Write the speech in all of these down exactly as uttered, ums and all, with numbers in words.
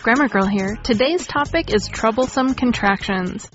Grammar Girl here. Today's topic is troublesome contractions.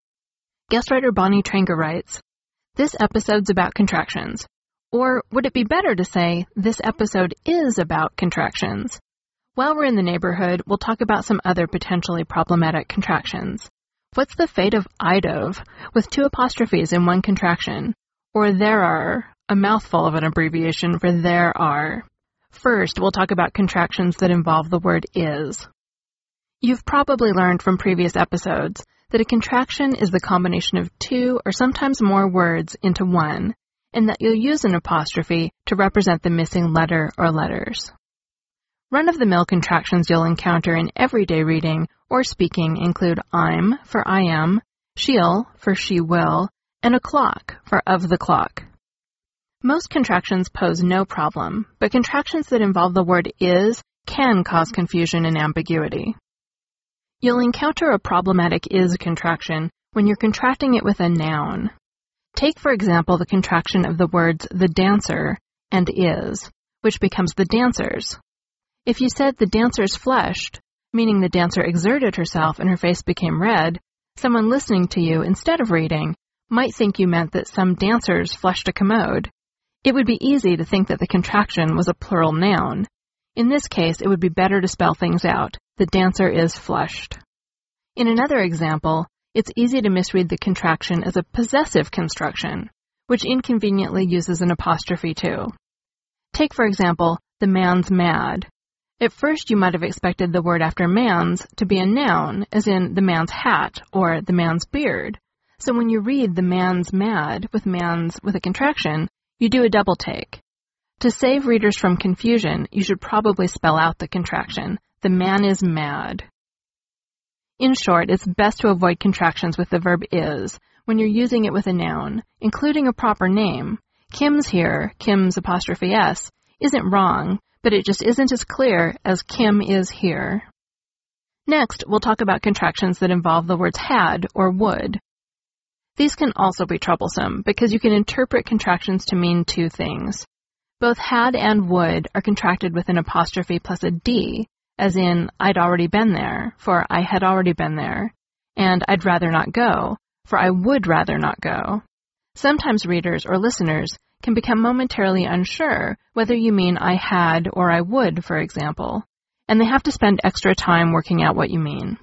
Guest writer Bonnie Trenga writes, "This episode's about contractions." Or would it be better to say, this episode is about contractions? While we're in the neighborhood, we'll talk about some other potentially problematic contractions. What's the fate of I'd of, with two apostrophes in one contraction? Or there are, a mouthful of an abbreviation for there are. First, we'll talk about contractions that involve the word is. You've probably learned from previous episodes that a contraction is the combination of two or sometimes more words into one, and that you'll use an apostrophe to represent the missing letter or letters. Run-of-the-mill contractions you'll encounter in everyday reading or speaking include I'm for I am, she'll for she will, and o'clock for of the clock. Most contractions pose no problem, but contractions that involve the word is can cause confusion and ambiguity. You'll encounter a problematic is contraction when you're contracting it with a noun. Take, for example, the contraction of the words the dancer and is, which becomes the dancers. If you said the dancers flushed, meaning the dancer exerted herself and her face became red, someone listening to you instead of reading might think you meant that some dancers flushed a commode. It would be easy to think that the contraction was a plural noun. In this case, it would be better to spell things out. The dancer is flushed. In another example, it's easy to misread the contraction as a possessive construction, which inconveniently uses an apostrophe too. Take, for example, the man's mad. At first, you might have expected the word after man's to be a noun, as in the man's hat or the man's beard. So when you read the man's mad with man's with a contraction, you do a double take. To save readers from confusion, you should probably spell out the contraction. The man is mad. In short, it's best to avoid contractions with the verb is when you're using it with a noun, including a proper name. Kim's here, Kim's apostrophe S, isn't wrong, but it just isn't as clear as Kim is here. Next, we'll talk about contractions that involve the words had or would. These can also be troublesome because you can interpret contractions to mean two things. Both had and would are contracted with an apostrophe plus a D, as in I'd already been there, for I had already been there, and I'd rather not go, for I would rather not go. Sometimes readers or listeners can become momentarily unsure whether you mean I had or I would, for example, and they have to spend extra time working out what you mean.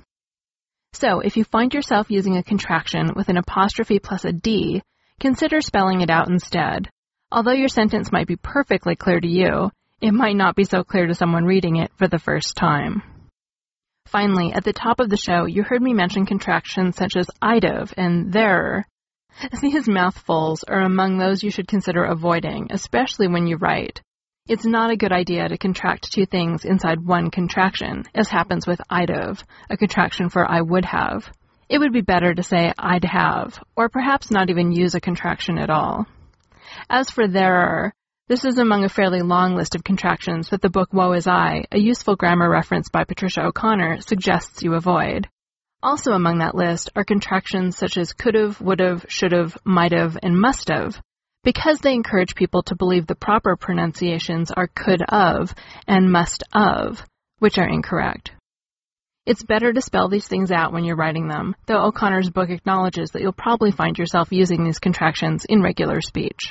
So, if you find yourself using a contraction with an apostrophe plus a D, consider spelling it out instead. Although your sentence might be perfectly clear to you, it might not be so clear to someone reading it for the first time. Finally, at the top of the show, you heard me mention contractions such as I'd of and there. These mouthfuls are among those you should consider avoiding, especially when you write. It's not a good idea to contract two things inside one contraction, as happens with I'd of, a contraction for I would have. It would be better to say I'd have, or perhaps not even use a contraction at all. As for there are, this is among a fairly long list of contractions that the book Woe Is I, a useful grammar reference by Patricia O'Connor, suggests you avoid. Also among that list are contractions such as could've, would've, should've, might've, and must've, because they encourage people to believe the proper pronunciations are could of and must of, which are incorrect. It's better to spell these things out when you're writing them, though O'Connor's book acknowledges that you'll probably find yourself using these contractions in regular speech.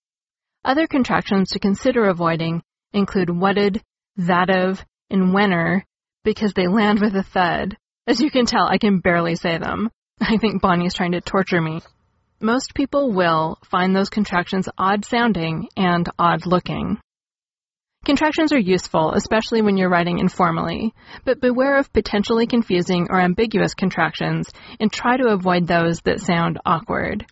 Other contractions to consider avoiding include what'd, that've, and when'er, because they land with a thud. As you can tell, I can barely say them. I think Bonnie's trying to torture me. Most people will find those contractions odd-sounding and odd-looking. Contractions are useful, especially when you're writing informally, but beware of potentially confusing or ambiguous contractions and try to avoid those that sound awkward.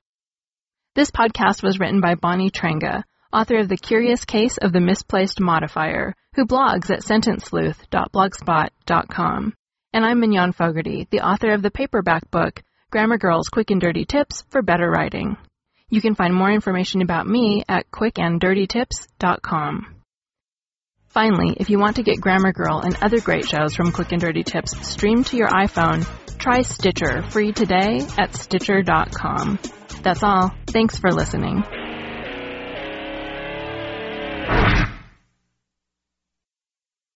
This podcast was written by Bonnie Trenga, author of The Curious Case of the Misplaced Modifier, who blogs at sentence sleuth dot blogspot dot com. And I'm Mignon Fogarty, the author of the paperback book, Grammar Girl's Quick and Dirty Tips for Better Writing. You can find more information about me at quick and dirty tips dot com. Finally, if you want to get Grammar Girl and other great shows from Quick and Dirty Tips streamed to your iPhone, try Stitcher free today at stitcher dot com. That's all. Thanks for listening.